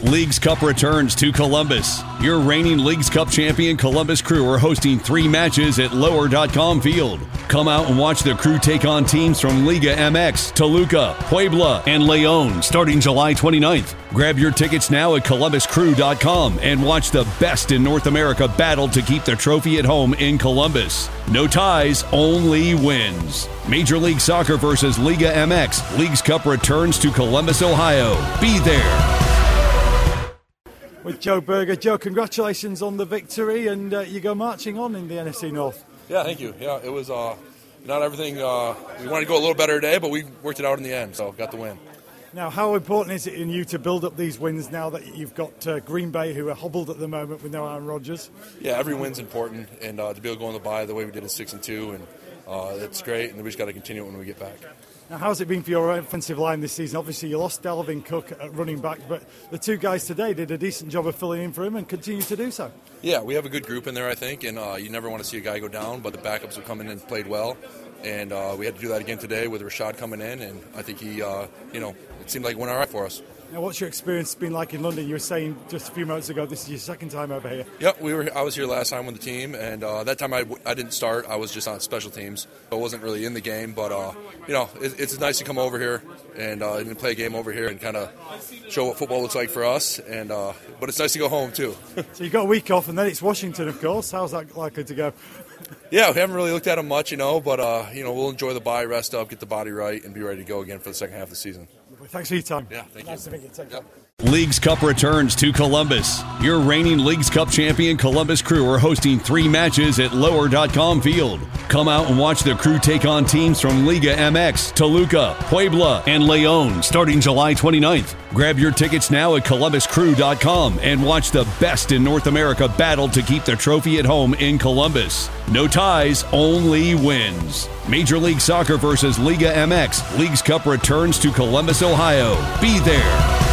Leagues Cup returns to Columbus. Your reigning Leagues Cup champion Columbus Crew are hosting 3 matches at Lower.com Field. Come out and watch the Crew take on teams from Liga MX, Toluca, Puebla, and León starting July 29th. Grab your tickets now at ColumbusCrew.com and watch the best in North America battle to keep the trophy at home in Columbus. No ties, only wins. Major League Soccer versus Liga MX. Leagues Cup returns to Columbus, Ohio. Be there. With Joe Berger. Joe, congratulations on the victory, and you go marching on in the NFC North. Yeah, thank you. Yeah, it was not everything. We wanted to go a little better today, but we worked it out in the end, so got the win. Now, how important is it in you to build up these wins now that you've got Green Bay, who are hobbled at the moment with no Aaron Rodgers? Yeah, every win's important, and to be able to go on the bye the way we did at 6-2, and it's great, and we just got to continue it when we get back. Now, how's it been for your offensive line this season? Obviously, you lost Dalvin Cook at running back, but the 2 guys today did a decent job of filling in for him and continue to do so. Yeah, we have a good group in there, I think, and you never want to see a guy go down, but the backups have come in and played well, and we had to do that again today with Rashad coming in, and I think he, it seemed like it went all right for us. Now, what's your experience been like in London? You were saying just a few moments ago this is your second time over here. Yep, I was here last time with the team, and that time I didn't start. I was just on special teams. I wasn't really in the game, but it's nice to come over here and play a game over here and kind of show what football looks like for us. And but it's nice to go home too. So you got a week off, and then it's Washington, of course. How's that likely to go? Yeah, we haven't really looked at them much, but we'll enjoy the bye, rest up, get the body right, and be ready to go again for the second half of the season. Thanks for your time. Yeah, thank you. Nice to meet you. Take care. Leagues Cup returns to Columbus. Your reigning Leagues Cup champion Columbus Crew are hosting 3 matches at Lower.com Field. Come out and watch the Crew take on teams from Liga MX, Toluca, Puebla, and León starting July 29th. Grab your tickets now at ColumbusCrew.com and watch the best in North America battle to keep the trophy at home in Columbus. No ties, only wins. Major League Soccer versus Liga MX. Leagues Cup returns to Columbus, Ohio. Be there.